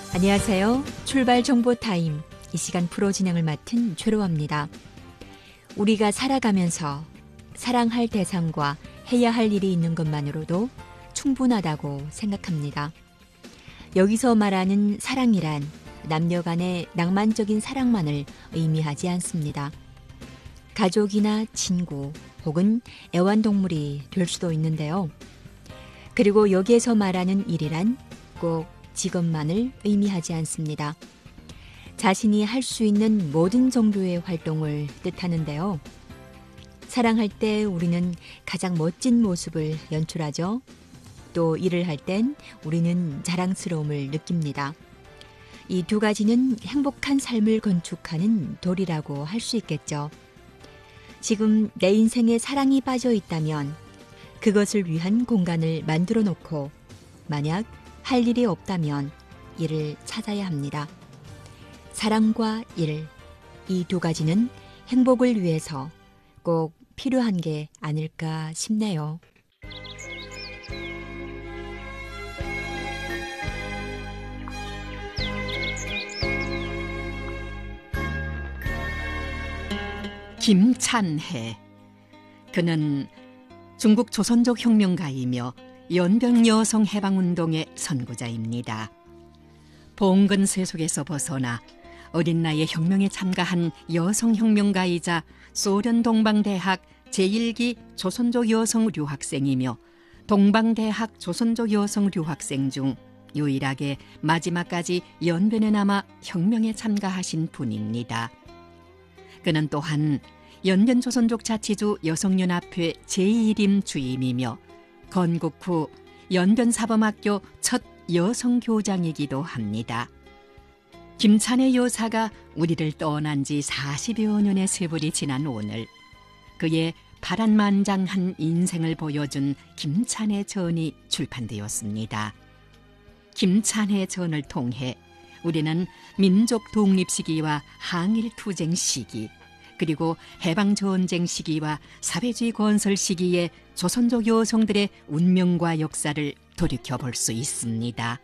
안녕하세요. 출발 정보 타임. 이 시간 프로 진행을 맡은 최로아입니다. 우리가 살아가면서 사랑할 대상과 해야 할 일이 있는 것만으로도 충분하다고 생각합니다. 여기서 말하는 사랑이란 남녀 간의 낭만적인 사랑만을 의미하지 않습니다. 가족이나 친구 혹은 애완동물이 될 수도 있는데요. 그리고 여기에서 말하는 일이란 꼭 직업만을 의미하지 않습니다. 자신이 할 수 있는 모든 정도의 활동을 뜻하는데요. 사랑할 때 우리는 가장 멋진 모습을 연출하죠. 또 일을 할 땐 우리는 자랑스러움을 느낍니다. 이 두 가지는 행복한 삶을 건축하는 돌이라고 할 수 있겠죠. 지금 내 인생에 사랑이 빠져 있다면 그것을 위한 공간을 만들어 놓고 만약 할 일이 없다면 일을 찾아야 합니다. 사랑과 일, 이 두 가지는 행복을 위해서 꼭 필요한 게 아닐까 싶네요. 김찬해. 그는 중국 조선족 혁명가이며 연변 여성 해방운동의 선구자입니다. 봉건 세속에서 벗어나 어린 나이에 혁명에 참가한 여성 혁명가이자 소련 동방대학 제1기 조선족 여성留학생이며 동방대학 조선족 여성留학생 중 유일하게 마지막까지 연변에 남아 혁명에 참가하신 분입니다. 그는 또한 연변조선족 자치주 여성연합회 제1임 주임이며 건국 후 연변사범학교 첫 여성교장이기도 합니다. 김찬해 여사가 우리를 떠난 지 40여 년의 세월이 지난 오늘 그의 파란만장한 인생을 보여준 김찬해 전이 출판되었습니다. 김찬해 전을 통해 우리는 민족 독립 시기와 항일 투쟁 시기 그리고 해방전쟁 시기와 사회주의 건설 시기의 조선족 여성들의 운명과 역사를 돌이켜볼 수 있습니다.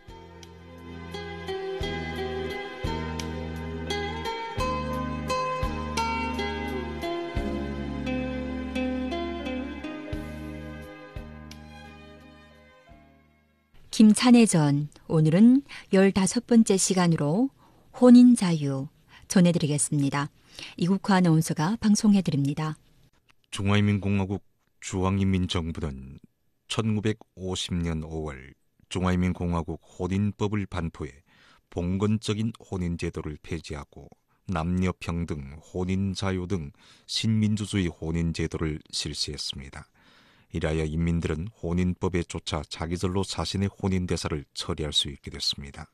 김찬해 전, 오늘은 15번째 시간으로 혼인 자유 전해드리겠습니다. 이국화 아나운서가 방송해드립니다. 중화인민공화국 중앙인민정부는 1950년 5월 중화인민공화국 혼인법을 반포해 봉건적인 혼인제도를 폐지하고 남녀평등, 혼인자유 등 신민주주의 혼인제도를 실시했습니다. 이라여 인민들은 혼인법에 쫓아 자기들로 자신의 혼인대사를 처리할 수 있게 됐습니다.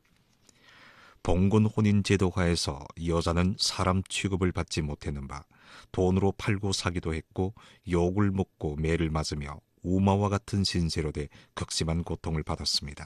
봉건 혼인제도 하에서 여자는 사람 취급을 받지 못했는 바 돈으로 팔고 사기도 했고 욕을 먹고 매를 맞으며 우마와 같은 신세로 돼 극심한 고통을 받았습니다.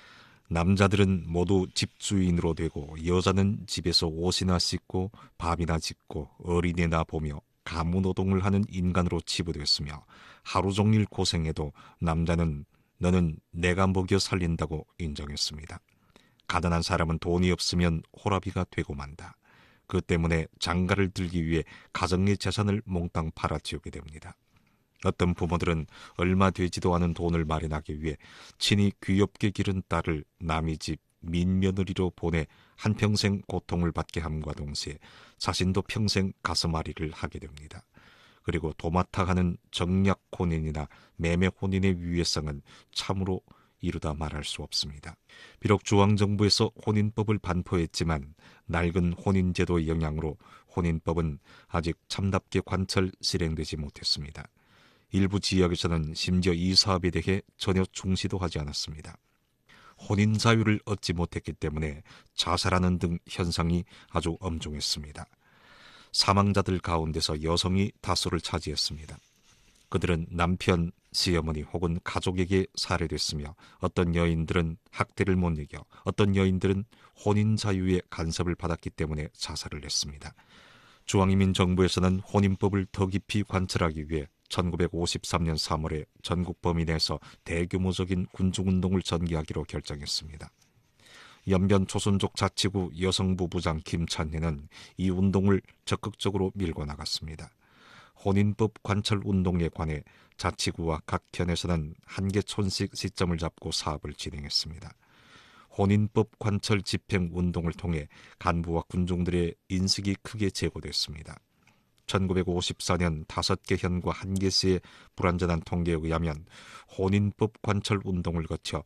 남자들은 모두 집주인으로 되고 여자는 집에서 옷이나 씻고 밥이나 짓고 어린애나 보며 가무노동을 하는 인간으로 치부됐으며 하루 종일 고생해도 남자는 너는 내가 먹여 살린다고 인정했습니다. 가난한 사람은 돈이 없으면 호라비가 되고 만다. 그 때문에 장가를 들기 위해 가정의 재산을 몽땅 팔아치우게 됩니다. 어떤 부모들은 얼마 되지도 않은 돈을 마련하기 위해 친히 귀엽게 기른 딸을 남의 집 민며느리로 보내 한평생 고통을 받게 함과 동시에 자신도 평생 가슴앓이를 하게 됩니다. 그리고 도맡아가는 정략 혼인이나 매매 혼인의 위해성은 참으로 이루다 말할 수 없습니다. 비록 중앙정부에서 혼인법을 반포했지만 낡은 혼인제도의 영향으로 혼인법은 아직 참답게 관철 실행되지 못했습니다. 일부 지역에서는 심지어 이 사업에 대해 전혀 중시도 하지 않았습니다. 혼인 자유를 얻지 못했기 때문에 자살하는 등 현상이 아주 엄중했습니다. 사망자들 가운데서 여성이 다수를 차지했습니다. 그들은 남편, 시어머니 혹은 가족에게 살해됐으며 어떤 여인들은 학대를 못 이겨 어떤 여인들은 혼인 자유의 간섭을 받았기 때문에 자살을 했습니다. 중앙인민정부에서는 혼인법을 더 깊이 관철하기 위해 1953년 3월에 전국 범위 내에서 대규모적인 군중운동을 전개하기로 결정했습니다. 연변 조선족 자치구 여성부 부장 김찬희는 이 운동을 적극적으로 밀고 나갔습니다. 혼인법 관철 운동에 관해 자치구와 각 현에서는 한계촌식 시점을 잡고 사업을 진행했습니다. 혼인법 관철 집행 운동을 통해 간부와 군중들의 인식이 크게 제고됐습니다. 1954년 5개 현과 1개시의 불완전한 통계에 의하면 혼인법 관철 운동을 거쳐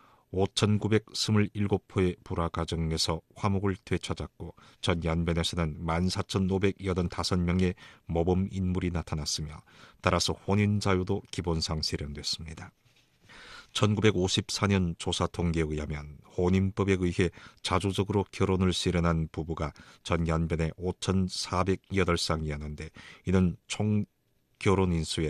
5,927호의 불화 가정에서 화목을 되찾았고 전 연변에서는 14,585명의 모범 인물이 나타났으며 따라서 혼인 자유도 기본상 실현됐습니다. 1954년 조사 통계에 의하면 혼인법에 의해 자주적으로 결혼을 실현한 부부가 전 연변의 5,408쌍이었는데 이는 총 결혼 인수의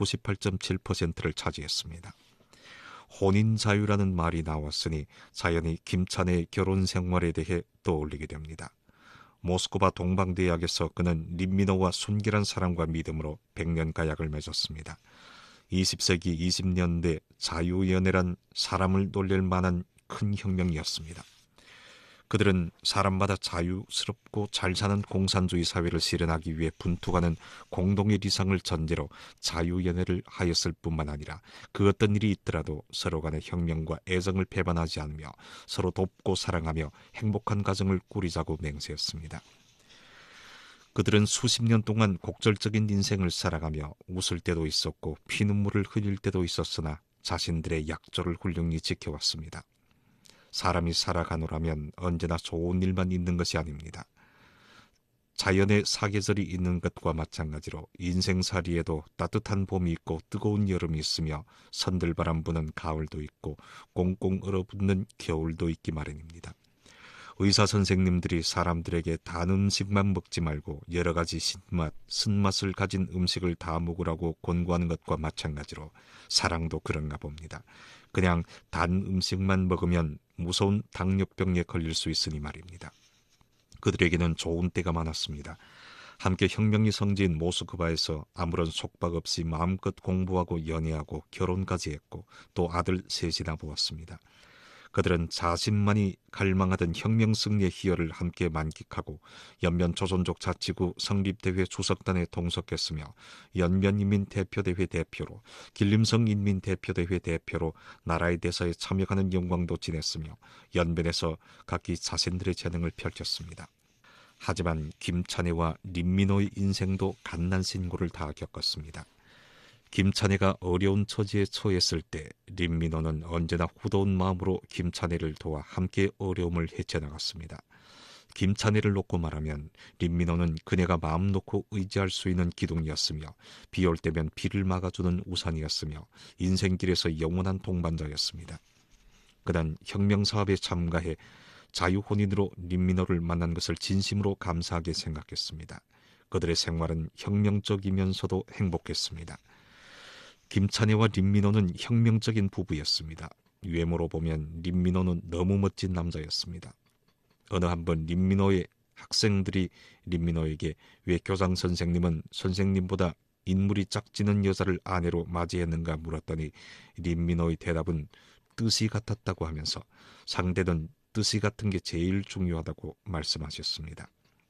98.7%를 차지했습니다. 혼인 자유라는 말이 나왔으니 자연히 김찬의 결혼 생활에 대해 떠올리게 됩니다. 모스크바 동방대학에서 그는 린미노와 순결한 사랑과 믿음으로 100년 가약을 맺었습니다. 20세기 20년대 자유연애란 사람을 놀랄 만한 큰 혁명이었습니다. 그들은 사람마다 자유스럽고 잘 사는 공산주의 사회를 실현하기 위해 분투하는 공동의理想을 전제로 자유연애를 하였을 뿐만 아니라 그 어떤 일이 있더라도 서로 간의 혁명과 애정을 배반하지 않으며 서로 돕고 사랑하며 행복한 가정을 꾸리자고 맹세했습니다. 그들은 수십 년 동안 곡절적인 인생을 살아가며 웃을 때도 있었고 피눈물을 흘릴 때도 있었으나 자신들의 약조를 훌륭히 지켜왔습니다. 사람이 살아가노라면 언제나 좋은 일만 있는 것이 아닙니다. 자연의 사계절이 있는 것과 마찬가지로 인생살이에도 따뜻한 봄이 있고 뜨거운 여름이 있으며 선들바람 부는 가을도 있고 꽁꽁 얼어붙는 겨울도 있기 마련입니다. 의사 선생님들이 사람들에게 단 음식만 먹지 말고 여러 가지 신맛, 쓴맛을 가진 음식을 다 먹으라고 권고하는 것과 마찬가지로 사랑도 그런가 봅니다. 그냥 단 음식만 먹으면 무서운 당뇨병에 걸릴 수 있으니 말입니다. 그들에게는 좋은 때가 많았습니다. 함께 혁명이 성지인 모스크바에서 아무런 속박 없이 마음껏 공부하고 연애하고 결혼까지 했고 또 아들 셋이나 보았습니다. 그들은 자신만이 갈망하던 혁명 승리의 희열을 함께 만끽하고 연변 조선족 자치구 성립대회 주석단에 동석했으며 연변인민대표대회 대표로 길림성 인민대표대회 대표로 나라의 대사에 참여하는 영광도 지냈으며 연변에서 각기 자신들의 재능을 펼쳤습니다. 하지만 김찬혜와 린미노의 인생도 갓난신고를 다 겪었습니다. 김찬혜가 어려운 처지에 처했을 때 린미노는 언제나 후더운 마음으로 김찬혜를 도와 함께 어려움을 헤쳐나갔습니다. 김찬혜를 놓고 말하면 린미노는 그네가 마음 놓고 의지할 수 있는 기둥이었으며 비올 때면 비를 막아주는 우산이었으며 인생길에서 영원한 동반자였습니다. 그는 혁명사업에 참가해 자유혼인으로 린미노를 만난 것을 진심으로 감사하게 생각했습니다. 그들의 생활은 혁명적이면서도 행복했습니다. 김찬혜와 린미노는 혁명적인 부부였습니다. 외모로 보면 린미노는 너무 멋진 남자였습니다. 어느 한번 린미노의 학생들이 린미노에게 왜 교장 선생님은 선생님보다 인물이 짝지는 여자를 아내로 맞이했는가 물었더니 린미노의 대답은 뜻이 같았다고 하면서 상대는 뜻이 같은 게 제일 중요하다고 말씀하셨습니다.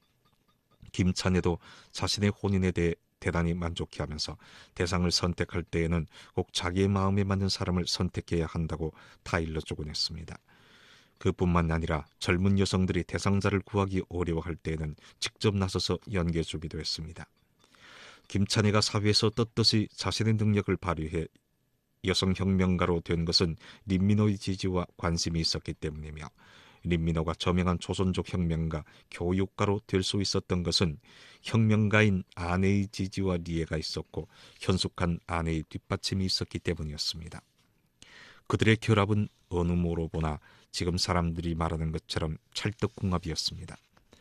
김찬혜도 자신의 혼인에 대해 대단히 만족해하면서 대상을 선택할 때에는 꼭 자기의 마음에 맞는 사람을 선택해야 한다고 타일러주곤 했습니다. 그뿐만 아니라 젊은 여성들이 대상자를 구하기 어려워할 때에는 직접 나서서 연계해주기도 했습니다. 김찬혜가 사회에서 떳떳이 자신의 능력을 발휘해 여성혁명가로 된 것은 린미노의 지지와 관심이 있었기 때문이며 린미노가 저명한 조선족 혁명가, 교육가로 될 수 있었던 것은 혁명가인 아내의 지지와 리해가 있었고 현숙한 아내의 뒷받침이 있었기 때문이었습니다. 그들의 결합은 어느 모로 보나 지금 사람들이 말하는 것처럼 찰떡궁합이었습니다.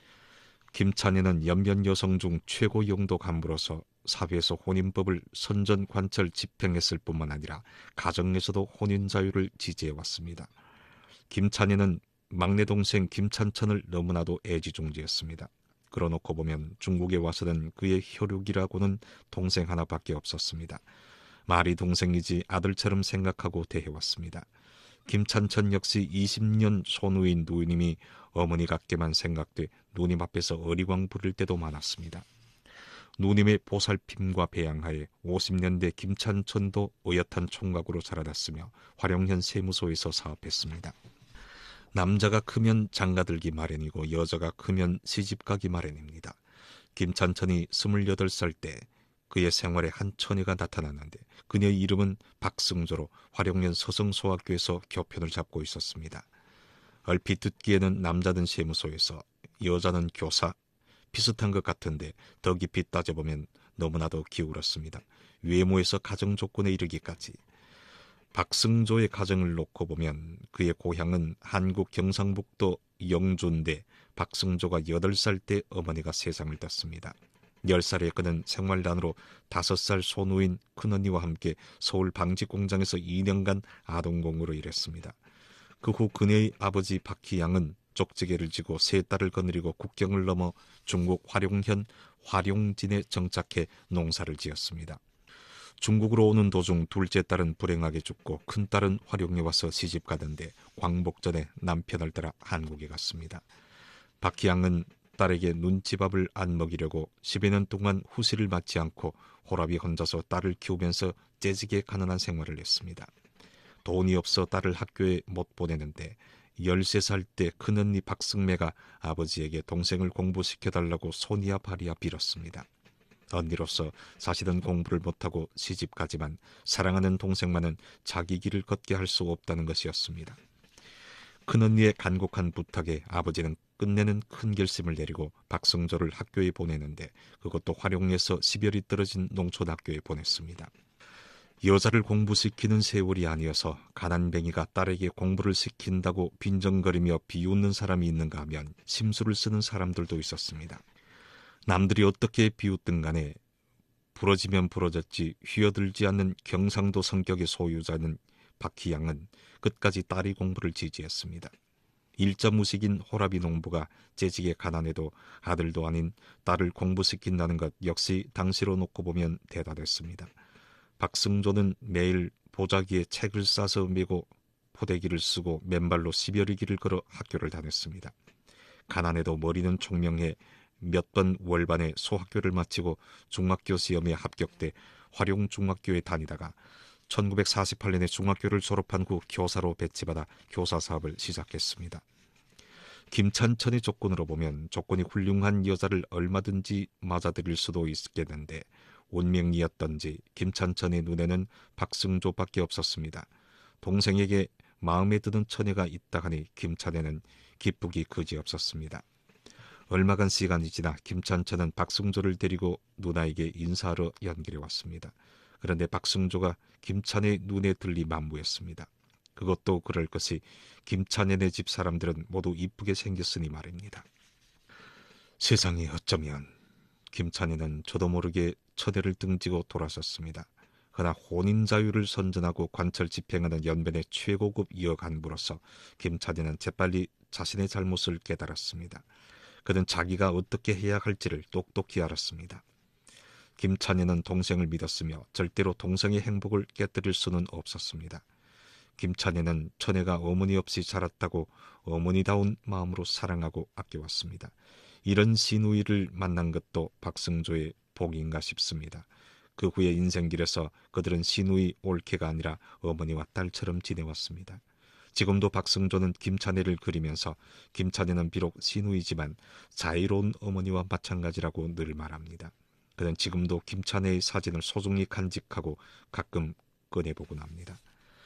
김찬혜는 연변 여성 중 최고 용도 간부로서 사회에서 혼인법을 선전관철 집행했을 뿐만 아니라 가정에서도 혼인 자유를 지지해왔습니다. 김찬혜는 막내 동생 김찬천을 너무나도 애지중지했습니다. 그러놓고 보면 중국에 와서는 그의 혈육이라고는 동생 하나밖에 없었습니다. 말이 동생이지 아들처럼 생각하고 대해왔습니다. 김찬천 역시 20년 소누인 누님이 어머니 같게만 생각돼 누님 앞에서 어리광 부릴 때도 많았습니다. 누님의 보살핌과 배양하에 50년대 김찬천도 어엿한 총각으로 자라났으며 화룡현 세무소에서 사업했습니다. 남자가 크면 장가들기 마련이고 여자가 크면 시집가기 마련입니다. 김찬천이 28살 때 그의 생활에 한 처녀가 나타났는데 그녀의 이름은 박승조로 화룡현 서성소학교에서 교편을 잡고 있었습니다. 얼핏 듣기에는 남자는 세무소에서 여자는 교사, 비슷한 것 같은데 더 깊이 따져보면 너무나도 기울었습니다. 외모에서 가정 조건에 이르기까지. 박승조의 가정을 놓고 보면 그의 고향은 한국 경상북도 영주인데 박승조가 8살 때 어머니가 세상을 떴습니다. 10살에 그는 생활난으로 5살 소누인 큰언니와 함께 서울 방직공장에서 2년간 아동공으로 일했습니다. 그 후 그녀의 아버지 박희양은 쪽지게를 지고 세 딸을 거느리고 국경을 넘어 중국 화룡현 화룡진에 정착해 농사를 지었습니다. 중국으로 오는 도중 둘째 딸은 불행하게 죽고 큰 딸은 화룡에 와서 시집가던데 광복전에 남편을 따라 한국에 갔습니다. 박희양은 딸에게 눈치밥을 안 먹이려고 10여 년 동안 후시를 맞지 않고 호랍이 혼자서 딸을 키우면서 째지게 가난한 생활을 했습니다. 돈이 없어 딸을 학교에 못 보내는데 13살 때 큰언니 박승매가 아버지에게 동생을 공부시켜달라고 손이야 발이야 빌었습니다. 언니로서 사실은 공부를 못하고 시집가지만 사랑하는 동생만은 자기 길을 걷게 할 수 없다는 것이었습니다. 큰언니의 간곡한 부탁에 아버지는 끝내는 큰 결심을 내리고 박승조를 학교에 보내는데 그것도 화룡에서 시별이 떨어진 농촌학교에 보냈습니다. 여자를 공부시키는 세월이 아니어서 가난뱅이가 딸에게 공부를 시킨다고 빈정거리며 비웃는 사람이 있는가 하면 심술을 쓰는 사람들도 있었습니다. 남들이 어떻게 비웃든 간에 부러지면 부러졌지 휘어들지 않는 경상도 성격의 소유자는 박희양은 끝까지 딸이 공부를 지지했습니다. 일자무식인 호라비 농부가 재직에 가난해도 아들도 아닌 딸을 공부시킨다는 것 역시 당시로 놓고 보면 대단했습니다. 박승조는 매일 보자기에 책을 싸서 메고 포대기를 쓰고 맨발로 10여리 길을 걸어 학교를 다녔습니다. 가난해도 머리는 총명해 몇 번 월반에 소학교를 마치고 중학교 시험에 합격돼 화룡중학교에 다니다가 1948년에 중학교를 졸업한 후 교사로 배치받아 교사 사업을 시작했습니다. 김찬천의 조건으로 보면 조건이 훌륭한 여자를 얼마든지 맞아들일 수도 있겠는데 운명이었던지 김찬천의 눈에는 박승조밖에 없었습니다. 동생에게 마음에 드는 처녀가 있다 하니 김찬에는 기쁘기 그지없었습니다. 얼마간 시간이 지나 김찬천은 박승조를 데리고 누나에게 인사하러 연길에 왔습니다. 그런데 박승조가 김찬의 눈에 들리 만무했습니다. 그것도 그럴 것이 김찬현의 집 사람들은 모두 이쁘게 생겼으니 말입니다. 세상이 어쩌면 김찬현은 저도 모르게 처녀를 등지고 돌아섰습니다. 그러나 혼인 자유를 선전하고 관철 집행하는 연변의 최고급 여간부로서 김찬현은 재빨리 자신의 잘못을 깨달았습니다. 그는 자기가 어떻게 해야 할지를 똑똑히 알았습니다. 김찬현은 동생을 믿었으며 절대로 동생의 행복을 깨뜨릴 수는 없었습니다. 김찬현은 처녀가 어머니 없이 자랐다고 어머니다운 마음으로 사랑하고 아껴왔습니다. 이런 시누이를 만난 것도 박승조의 복인가 싶습니다. 그 후에 인생길에서 그들은 시누이 올케가 아니라 어머니와 딸처럼 지내왔습니다. 지금도 박승조는 김찬혜를 그리면서 김찬혜는 비록 시누이지만 자유로운 어머니와 마찬가지라고 늘 말합니다. 그는 지금도 김찬혜의 사진을 소중히 간직하고 가끔 꺼내보곤 합니다.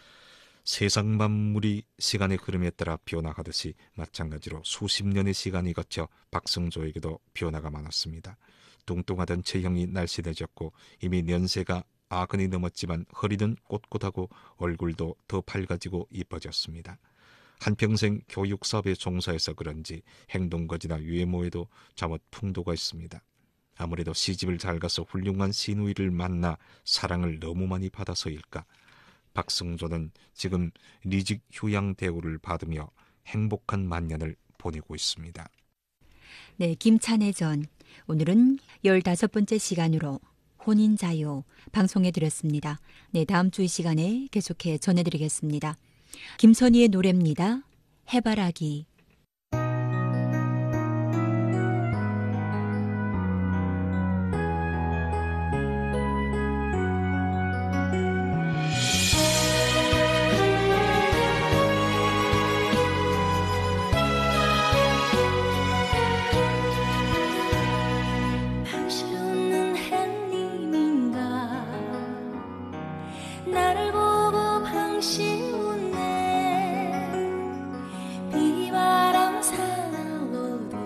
세상 만물이 시간의 흐름에 따라 변화하듯이 마찬가지로 수십 년의 시간이 거쳐 박승조에게도 변화가 많았습니다. 뚱뚱하던 체형이 날씬해졌고 이미 연세가 아흔이 넘었지만 허리는 꼿꼿하고 얼굴도 더 밝아지고 이뻐졌습니다. 한평생 교육사업에 종사해서 그런지 행동거지나 외모에도 잠옷 풍도가 있습니다. 아무래도 시집을 잘 가서 훌륭한 시누이를 만나 사랑을 너무 많이 받아서일까. 박승조는 지금 리직 휴양 대우를 받으며 행복한 만년을 보내고 있습니다. 네, 김찬혜 전. 오늘은 15번째 시간으로 혼인자유 방송해 드렸습니다. 네, 다음 주 이 시간에 계속해 전해드리겠습니다. 김선희의 노래입니다. 해바라기. 나를 보고 방시 웃네. 비바람 사나워도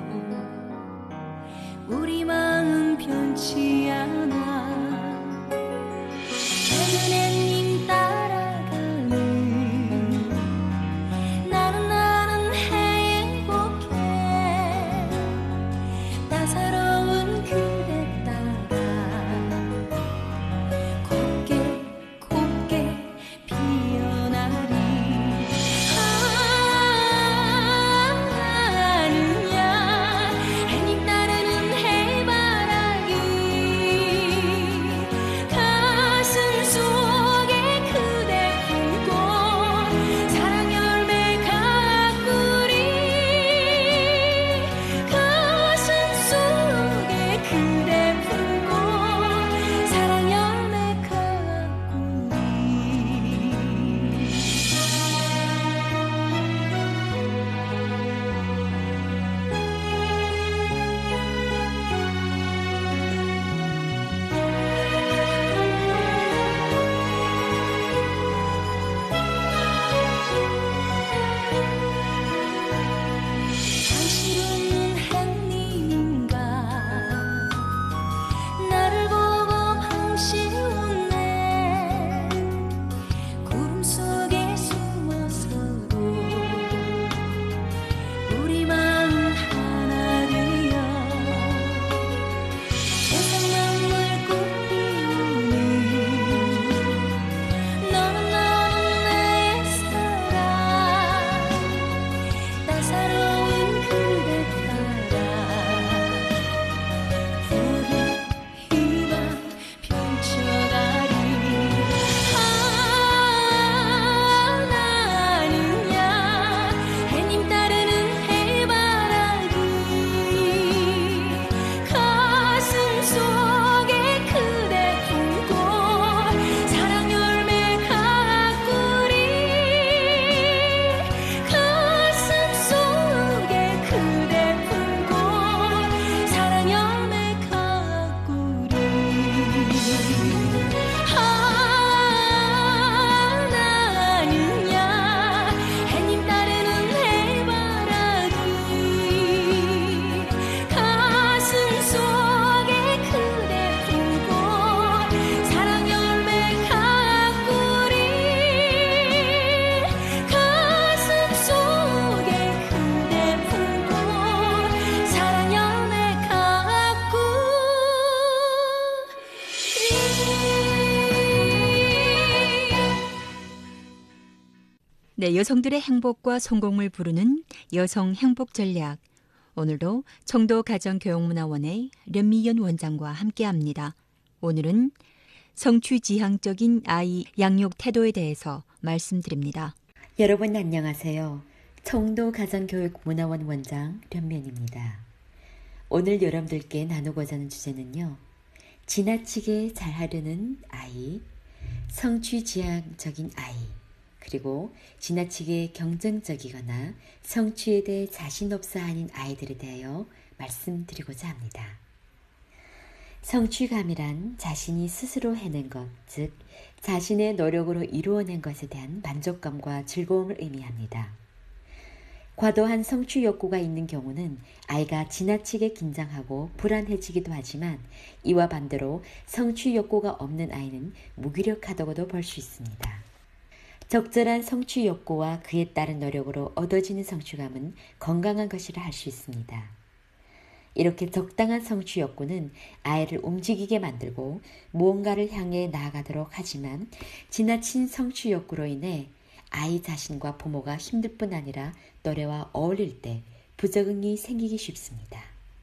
우리 마음 변치 않아. 은혜님 따라가는 나는 행복해. 따사로운 그대 따라 곱게 피어나리. 아느냐 해님 따르는 해바라기. 가슴 속에 그대 품고 사랑 열매 가꾸리. 가슴 속에 그대 품고 사랑 열매 가꾸리. 당신 없는 행님인가. 나를 보고 방시 웃네. 구름 속에 숨어서도 우리 마음 하나 되어 세상 만물 꽃 피우는 너는 나의 사랑. 따사로운 그대 따라 푸른 희망 펼쳐가리. 아느냐 해님 따르는 해바라기. 가슴 속에 그대 품고 사랑 열매 가꾸리. 가슴 속에 그대 품고 사랑 열매 가꾸리. 아느냐 해님 따르는 해바라기. 가슴 속에 그대 품고 사랑 열매 가꾸리. 가슴 속에 그대 품고 사랑 열매 가꾸리. 네, 여성들의 행복과 성공을 부르는 여성 행복 전략. 오늘도 청도 가정교육문화원의 련미연 원장과 함께합니다. 오늘은 성취지향적인 아이 양육 태도에 대해서 말씀드립니다. 여러분 안녕하세요. 청도 가정교육문화원 원장 련면입니다. 오늘 여러분들께 나누고자 하는 주제는요. 지나치게 잘하려는 아이, 성취지향적인 아이, 그리고 지나치게 경쟁적이거나 성취에 대해 자신 없어 하는 아이들에 대하여 말씀드리고자 합니다. 성취감이란 자신이 스스로 해낸 것, 즉 자신의 노력으로 이루어낸 것에 대한 만족감과 즐거움을 의미합니다. 과도한 성취 욕구가 있는 경우는 아이가 지나치게 긴장하고 불안해지기도 하지만 이와 반대로 성취 욕구가 없는 아이는 무기력하다고도 볼 수 있습니다. 적절한 성취 욕구와 그에 따른 노력으로 얻어지는 성취감은 건강한 것이라 할 수 있습니다. 이렇게 적당한 성취 욕구는 아이를 움직이게 만들고 무언가를 향해 나아가도록 하지만 지나친 성취 욕구로 인해 아이 자신과 부모가 힘들 뿐 아니라 또래와 어울릴 때 부적응이 생기기 쉽습니다.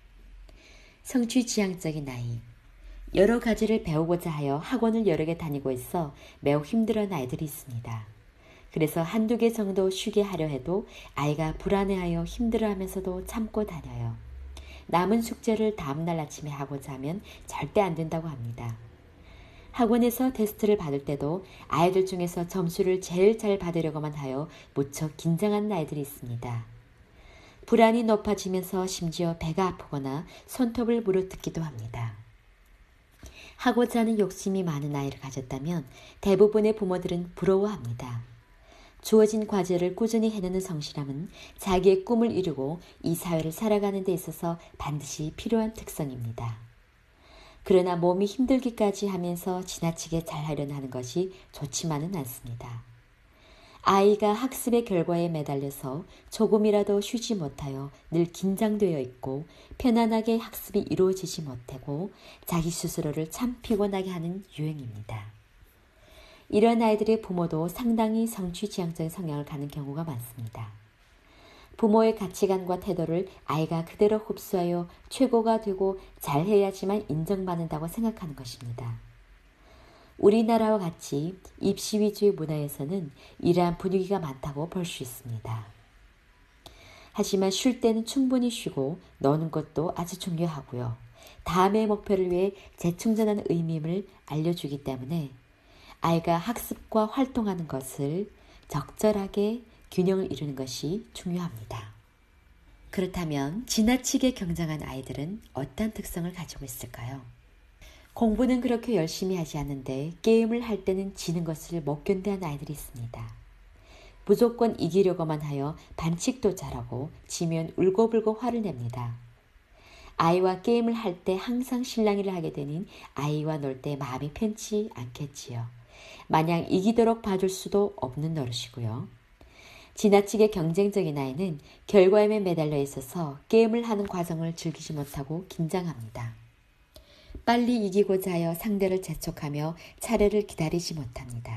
성취지향적인 아이. 여러 가지를 배우고자 하여 학원을 여러 개 다니고 있어 매우 힘들어하는 아이들이 있습니다. 그래서 한두 개 정도 쉬게 하려 해도 아이가 불안해하여 힘들어하면서도 참고 다녀요. 남은 숙제를 다음날 아침에 하고자 하면 절대 안 된다고 합니다. 학원에서 테스트를 받을 때도 아이들 중에서 점수를 제일 잘 받으려고만 하여 무척 긴장하는 아이들이 있습니다. 불안이 높아지면서 심지어 배가 아프거나 손톱을 물어뜯기도 합니다. 하고자 하는 욕심이 많은 아이를 가졌다면 대부분의 부모들은 부러워합니다. 주어진 과제를 꾸준히 해내는 성실함은 자기의 꿈을 이루고 이 사회를 살아가는 데 있어서 반드시 필요한 특성입니다. 그러나 몸이 힘들기까지 하면서 지나치게 잘하려는 하는 것이 좋지만은 않습니다. 아이가 학습의 결과에 매달려서 조금이라도 쉬지 못하여 늘 긴장되어 있고 편안하게 학습이 이루어지지 못하고 자기 스스로를 참 피곤하게 하는 유형입니다. 이런 아이들의 부모도 상당히 성취지향적인 성향을 갖는 경우가 많습니다. 부모의 가치관과 태도를 아이가 그대로 흡수하여 최고가 되고 잘해야지만 인정받는다고 생각하는 것입니다. 우리나라와 같이 입시 위주의 문화에서는 이러한 분위기가 많다고 볼 수 있습니다. 하지만 쉴 때는 충분히 쉬고 노는 것도 아주 중요하고요. 다음의 목표를 위해 재충전하는 의미를 알려주기 때문에 아이가 학습과 활동하는 것을 적절하게 균형을 이루는 것이 중요합니다. 그렇다면 지나치게 경쟁한 아이들은 어떤 특성을 가지고 있을까요? 공부는 그렇게 열심히 하지 않는데 게임을 할 때는 지는 것을 못 견뎌하는 아이들이 있습니다. 무조건 이기려고만 하여 반칙도 잘하고 지면 울고불고 화를 냅니다. 아이와 게임을 할 때 항상 실랑이를 하게 되니 아이와 놀 때 마음이 편치 않겠지요. 마냥 이기도록 봐줄 수도 없는 노릇이고요. 지나치게 경쟁적인 아이는 결과에 매달려 있어서 게임을 하는 과정을 즐기지 못하고 긴장합니다. 빨리 이기고자 하여 상대를 재촉하며 차례를 기다리지 못합니다.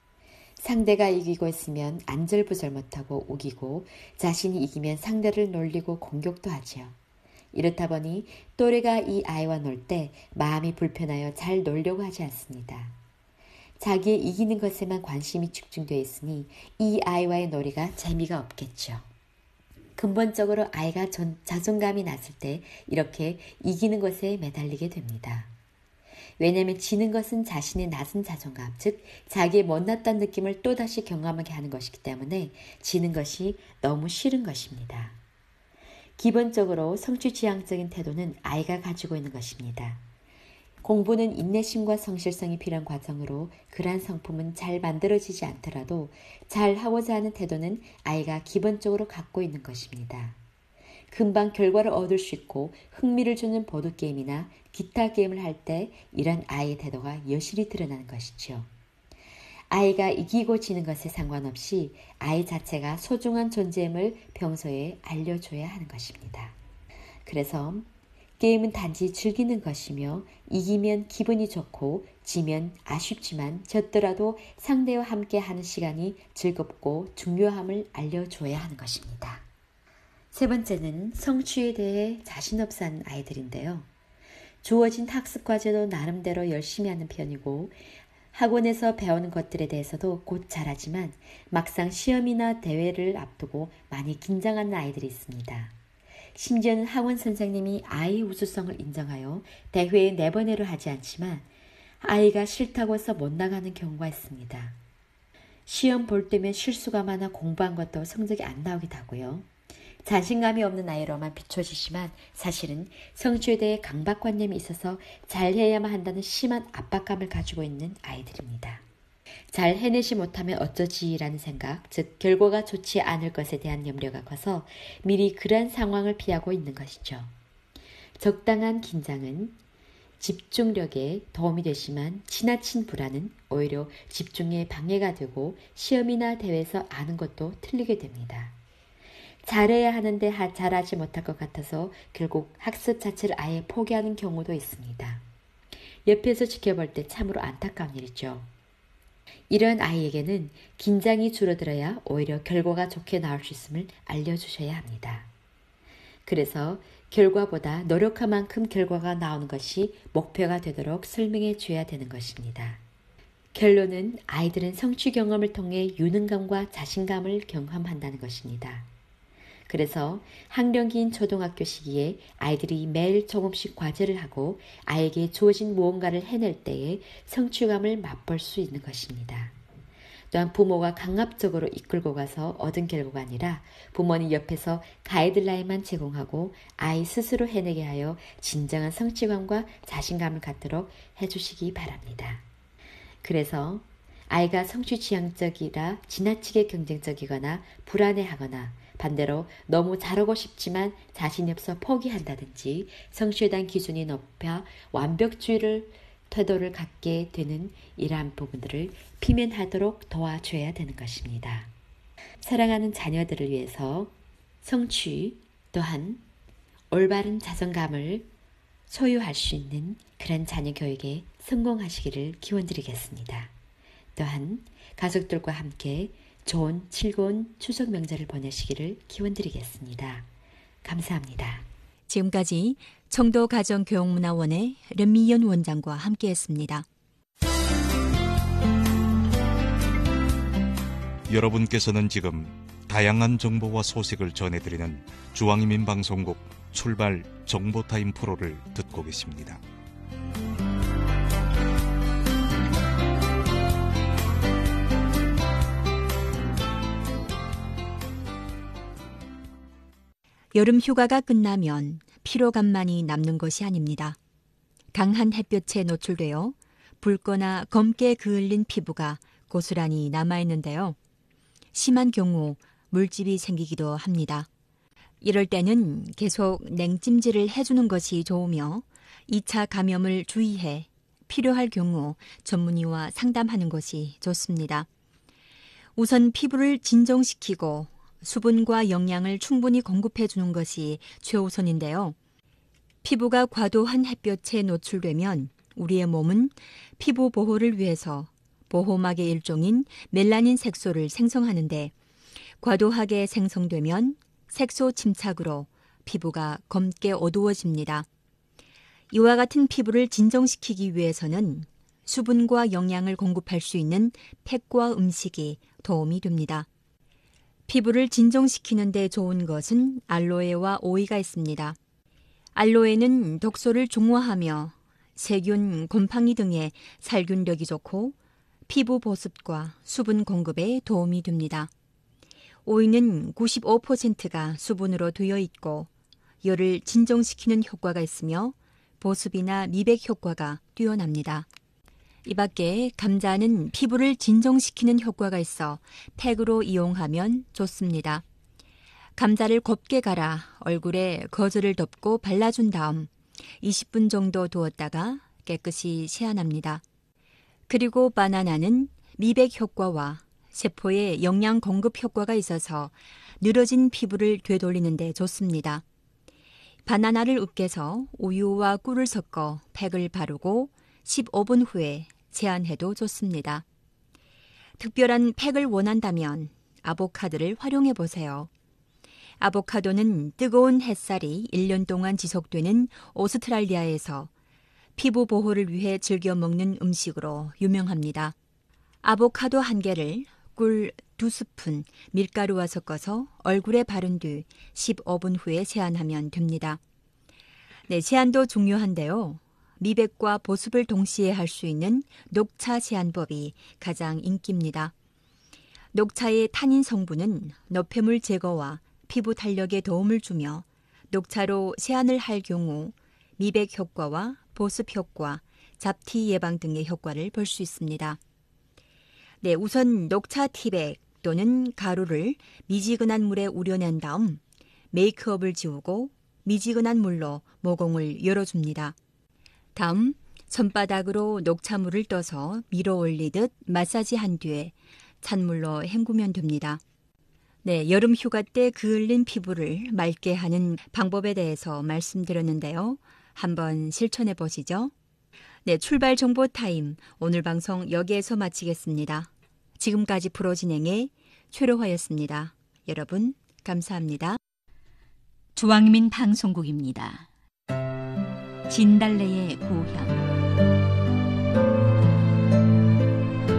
상대가 이기고 있으면 안절부절 못하고 우기고 자신이 이기면 상대를 놀리고 공격도 하지요. 이렇다 보니 또래가 이 아이와 놀 때 마음이 불편하여 잘 놀려고 하지 않습니다. 자기의 이기는 것에만 관심이 집중되어 있으니 이 아이와의 놀이가 재미가 없겠죠. 근본적으로 아이가 자존감이 낮을 때 이렇게 이기는 것에 매달리게 됩니다. 왜냐하면 지는 것은 자신의 낮은 자존감, 즉 자기의 못났다는 느낌을 또다시 경험하게 하는 것이기 때문에 지는 것이 너무 싫은 것입니다. 기본적으로 성취지향적인 태도는 아이가 가지고 있는 것입니다. 공부는 인내심과 성실성이 필요한 과정으로 그러한 성품은 잘 만들어지지 않더라도 잘 하고자 하는 태도는 아이가 기본적으로 갖고 있는 것입니다. 금방 결과를 얻을 수 있고 흥미를 주는 보드게임이나 기타 게임을 할 때 이런 아이의 태도가 여실히 드러나는 것이죠. 아이가 이기고 지는 것에 상관없이 아이 자체가 소중한 존재임을 평소에 알려줘야 하는 것입니다. 그래서 게임은 단지 즐기는 것이며 이기면 기분이 좋고 지면 아쉽지만 졌더라도 상대와 함께 하는 시간이 즐겁고 중요함을 알려줘야 하는 것입니다. 세 번째는 성취에 대해 자신 없어 하는 아이들인데요. 주어진 학습 과제도 나름대로 열심히 하는 편이고 학원에서 배우는 것들에 대해서도 곧 잘하지만 막상 시험이나 대회를 앞두고 많이 긴장하는 아이들이 있습니다. 심지어는 학원 선생님이 아이의 우수성을 인정하여 대회에 내보내려 하지 않지만 아이가 싫다고 해서 못 나가는 경우가 있습니다. 시험 볼 때면 실수가 많아 공부한 것도 성적이 안 나오기도 하고요. 자신감이 없는 아이로만 비춰지지만 사실은 성취에 대해 강박관념이 있어서 잘해야만 한다는 심한 압박감을 가지고 있는 아이들입니다. 잘 해내지 못하면 어쩌지라는 생각, 즉 결과가 좋지 않을 것에 대한 염려가 커서 미리 그러한 상황을 피하고 있는 것이죠. 적당한 긴장은 집중력에 도움이 되지만 지나친 불안은 오히려 집중에 방해가 되고 시험이나 대회에서 아는 것도 틀리게 됩니다. 잘해야 하는데 잘하지 못할 것 같아서 결국 학습 자체를 아예 포기하는 경우도 있습니다. 옆에서 지켜볼 때 참으로 안타까운 일이죠. 이런 아이에게는 긴장이 줄어들어야 오히려 결과가 좋게 나올 수 있음을 알려주셔야 합니다. 그래서 결과보다 노력한 만큼 결과가 나오는 것이 목표가 되도록 설명해 줘야 되는 것입니다. 결론은 아이들은 성취 경험을 통해 유능감과 자신감을 경험한다는 것입니다. 그래서 학령기인 초등학교 시기에 아이들이 매일 조금씩 과제를 하고 아이에게 주어진 무언가를 해낼 때에 성취감을 맛볼 수 있는 것입니다. 또한 부모가 강압적으로 이끌고 가서 얻은 결과가 아니라 부모님 옆에서 가이드라인만 제공하고 아이 스스로 해내게 하여 진정한 성취감과 자신감을 갖도록 해주시기 바랍니다. 그래서 아이가 성취 지향적이라 지나치게 경쟁적이거나 불안해하거나 반대로 너무 잘하고 싶지만 자신이 없어 포기한다든지 성취에 대한 기준이 높아 완벽주의를 태도를 갖게 되는 이러한 부분들을 피면하도록 도와줘야 되는 것입니다. 사랑하는 자녀들을 위해서 성취 또한 올바른 자존감을 소유할 수 있는 그런 자녀 교육에 성공하시기를 기원드리겠습니다. 또한 가족들과 함께 좋은 즐거운 추석 명절을 보내시기를 기원드리겠습니다. 감사합니다. 지금까지 청도 가정교육문화원의 任미연 원장과 함께했습니다. 여러분께서는 지금 다양한 정보와 소식을 전해드리는 중앙인민방송국 출발 정보타임 프로를 듣고 계십니다. 여름 휴가가 끝나면 피로감만이 남는 것이 아닙니다. 강한 햇볕에 노출되어 붉거나 검게 그을린 피부가 고스란히 남아있는데요. 심한 경우 물집이 생기기도 합니다. 이럴 때는 계속 냉찜질을 해주는 것이 좋으며 2차 감염을 주의해 필요할 경우 전문의와 상담하는 것이 좋습니다. 우선 피부를 진정시키고 수분과 영양을 충분히 공급해 주는 것이 최우선인데요. 피부가 과도한 햇볕에 노출되면 우리의 몸은 피부 보호를 위해서 보호막의 일종인 멜라닌 색소를 생성하는데 과도하게 생성되면 색소 침착으로 피부가 검게 어두워집니다. 이와 같은 피부를 진정시키기 위해서는 수분과 영양을 공급할 수 있는 팩과 음식이 도움이 됩니다. 피부를 진정시키는 데 좋은 것은 알로에와 오이가 있습니다. 알로에는 독소를 중화하며 세균, 곰팡이 등의 살균력이 좋고 피부 보습과 수분 공급에 도움이 됩니다. 오이는 95%가 수분으로 되어 있고 열을 진정시키는 효과가 있으며 보습이나 미백 효과가 뛰어납니다. 이 밖에 감자는 피부를 진정시키는 효과가 있어 팩으로 이용하면 좋습니다. 감자를 곱게 갈아 얼굴에 거즈를 덮고 발라준 다음 20분 정도 두었다가 깨끗이 세안합니다. 그리고 바나나는 미백 효과와 세포에 영양 공급 효과가 있어서 늘어진 피부를 되돌리는 데 좋습니다. 바나나를 으깨서 우유와 꿀을 섞어 팩을 바르고 15분 후에 세안해도 좋습니다. 특별한 팩을 원한다면 아보카도를 활용해 보세요. 아보카도는 뜨거운 햇살이 1년 동안 지속되는 오스트랄리아에서 피부 보호를 위해 즐겨 먹는 음식으로 유명합니다. 아보카도 1개를 꿀 2스푼, 밀가루와 섞어서 얼굴에 바른 뒤 15분 후에 세안하면 됩니다. 네, 세안도 중요한데요. 미백과 보습을 동시에 할 수 있는 녹차 세안법이 가장 인기입니다. 녹차의 타닌 성분은 노폐물 제거와 피부 탄력에 도움을 주며 녹차로 세안을 할 경우 미백 효과와 보습 효과, 잡티 예방 등의 효과를 볼 수 있습니다. 네, 우선 녹차 티백 또는 가루를 미지근한 물에 우려낸 다음 메이크업을 지우고 미지근한 물로 모공을 열어줍니다. 다음 손바닥으로 녹차물을 떠서 밀어 올리듯 마사지한 뒤에 찬물로 헹구면 됩니다. 네, 여름 휴가 때 그을린 피부를 맑게 하는 방법에 대해서 말씀드렸는데요. 한번 실천해 보시죠. 네, 출발 정보 타임. 오늘 방송 여기에서 마치겠습니다. 지금까지 프로 진행의 최로화였습니다. 여러분, 감사합니다. 중앙민 방송국입니다. 진달래의 고향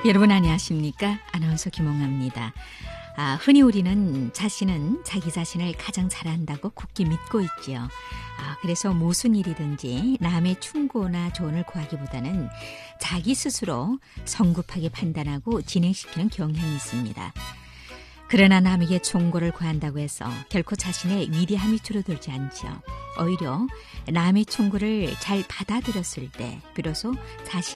여러분 안녕하십니까? 아나운서 김홍아입니다. 흔히 우리는 자신은 자기 자신을 가장 잘한다고 굳게 믿고 있지요. 그래서 무슨 일이든지 남의 충고나 조언을 구하기보다는 자기 스스로 성급하게 판단하고 진행시키는 경향이 있습니다. 그러나 남에게 충고를 구한다고 해서 결코 자신의 위대함이 줄어들지 않죠. 오히려 남의 충고를 잘 받아들였을 때 비로소 자신